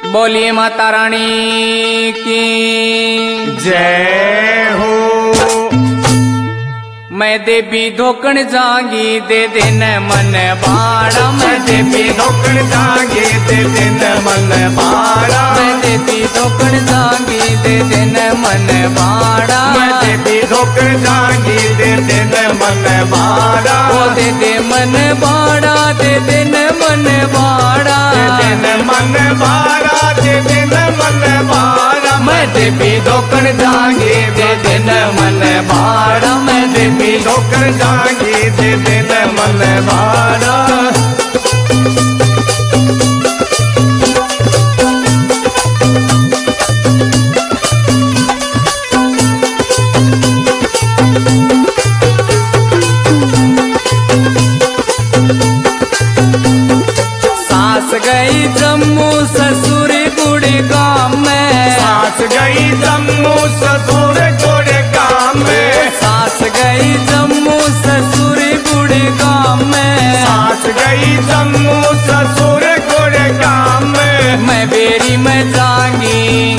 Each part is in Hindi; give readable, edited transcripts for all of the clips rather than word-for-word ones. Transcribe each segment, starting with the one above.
बोलिए माता रानी की जय हो। मैं देवी धोकण जागी दे दिन मन बाड़ा। मैं देवी धोकण जागी दे दिन मन बाड़ा। मैं देवी धोकण जागी दे दिन मन बाड़ा। मैं देवी धोकण जागी दे दिन मन बाड़ा। ओ दे दे मन बाड़ा दे दिन मन बाड़ा। दे दिन मन बाड़ा दे दिन मन बाड़ा। मैं देवी धोकण जागी दे दिन मन बाड़ा। मैं देवी धोकण जागी दे दिन मन बाड़ा। सास गई जम्मू ससुर गुड़गांव में। सास गई जम्मू ससुर गुड़गांव में। सास गई जम्मू ससुर गुड़गांव में। सास गई जम्मू ससुर गुड़गांव में। मैं बेरी में जागी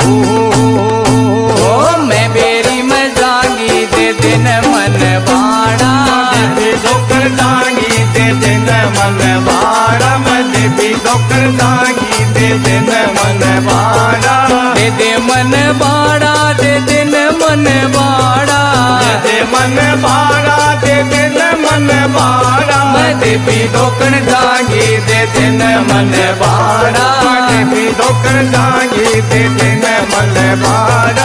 ओ मैं बेरी में जागी दे दिन मन बाड़ा। देवी धोकण जागी दे दिन मन बाड़ा। मैं देवी धोकण जागी दे दिन मन बाड़ा। दे दे मन बाड़ा दे दिन मन बाड़ा। दे मन बाड़ा दे दिन मन बाड़ा। मैं देवी धोकण जागी दे दिन मन बाड़ा। देवी धोकण जागी दे दिन मन बाड़ा।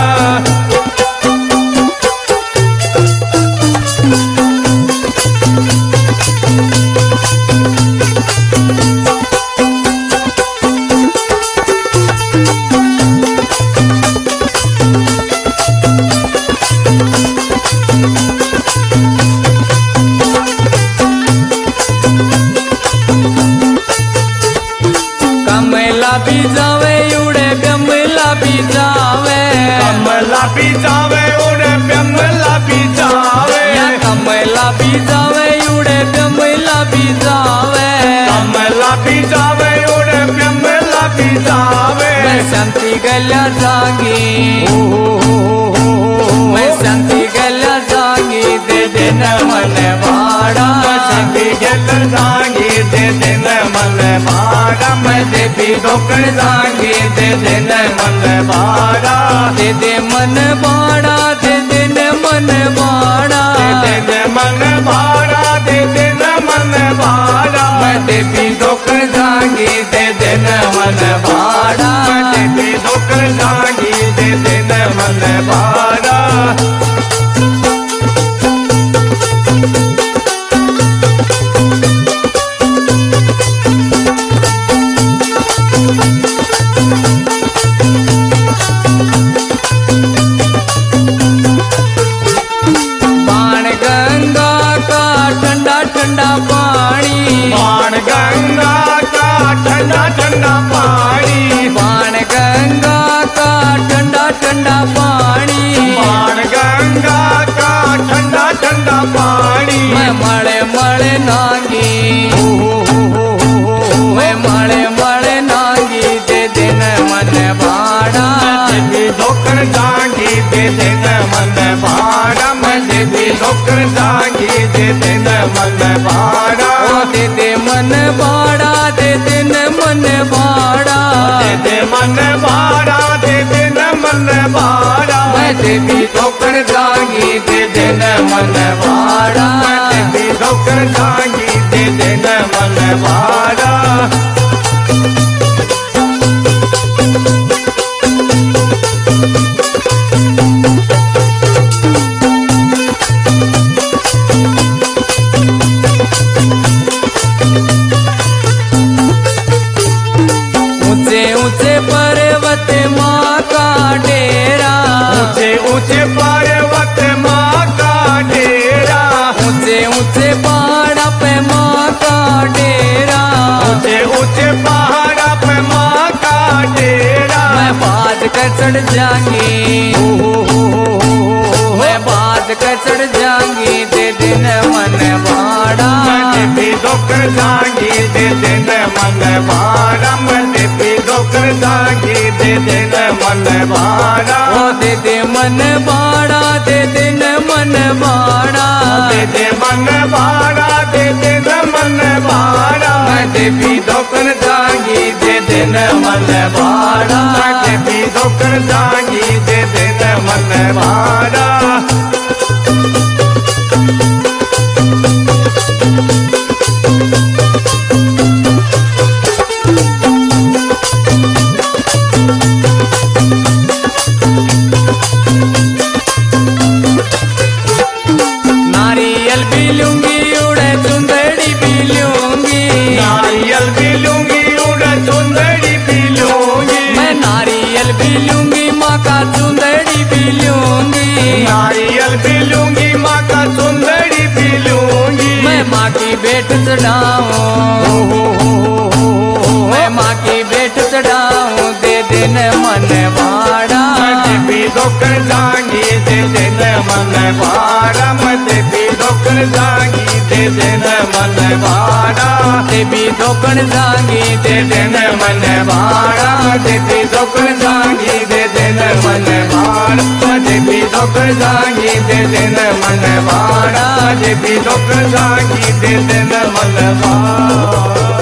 कमला भी जावे उड़े कमला भी जावे। कमला भी जावे उड़े कमला भी जावे। या कमला भी जावे उड़े कमला भी जावे। कमला भी जावे उड़े कमला भी जावे। मैं शांति गल्या जागी मैं शांति गल्या जागी दे दिन मन बाड़ा। शांति गल जागी दे दिन मन बाड़ा। मैं देवी धोकण जागी दे दिन मन बाड़ा। दे दे मन बाड़ा दे दिन मन बाड़ा। दे दिन मन बाड़ा दे दिन मन बाड़ा। मैं देवी धोकण जागी दे दिन मन बाड़ा। मैं देवी धोकण जागी दे दिन मन बाड़ा। बाण गंगा का ठंडा ठंडा पानी। बाण गंगा का ठंडा ठंडा पानी। बाण गंगा का ठंडा ठंडा पानी। बाण गंगा का ठंडा ठंडा पानी। मैं मळे मळे नागी मैं मळे मळे नागी दे दिन मन बाड़ा। देवी धोकण जागी दे दिन मन बाड़ा। मैं देवी धोकण जागी दे दिन मन बाड़ा। ओ दे दे मन बाड़ा दे दिन मन बाड़ा। दे दे मन बाड़ा दे दिन मन बाड़ा। मैं देवी धोकण जागी दे दिन मन बाड़ा। मैं देवी धोकण जागी दे दिन मन बाड़ा। ऊंचे ऊंचे पर्वत माँ का डेरा। ऊंचे ऊंचे पर्वत माँ का डेरा। ऊंचे ऊंचे पहाड़ा पे माँ का डेरा। ऊंचे ऊंचे पहाड़ा पे माँ का डेरा। मैं बाज कर चढ़ जाऊंगी मैं बाज कर चढ़ जाऊंगी दे दिन मन बाड़ा। मैं देवी धोकण जागी दे दिन मन बाड़ा। मैं देवी धोकण जागी मन बाड़ा दे दिन मन बाड़ा दे दे मन बाड़ा दे दे मन बाड़ा देवी दोकन जागी दे दिन मन बाड़ा देवी दोकन जागी दे दे मन बाड़ा नारियल भी लूंगी उड़े चुंदड़ी भी लूंगी नारियल भी लूंगी उड़ चुंदड़ी भी लूंगी मैं नारियल भी लूंगी माँ का चुंदड़ी भी लूंगी नारियल भी लूंगी माँ का चुंदड़ी भी लूंगी मैं माँ की भेंट चढ़ाऊं मैं माँ की भेंट चढ़ाऊं दे दिन मन बाड़ा देवी दोकन जागी दे दिन मन बाड़ा देवी दोकन जागी दे दिन मन बाड़ा देवी दोकन जागी दे दिन मन बाड़ा देवी दोकन जागी दे दिन मन बाड़ा देवी दोकन जागी दे दिन मन बाड़ा देवी दोकन जागी दे दिन मन बाड़ा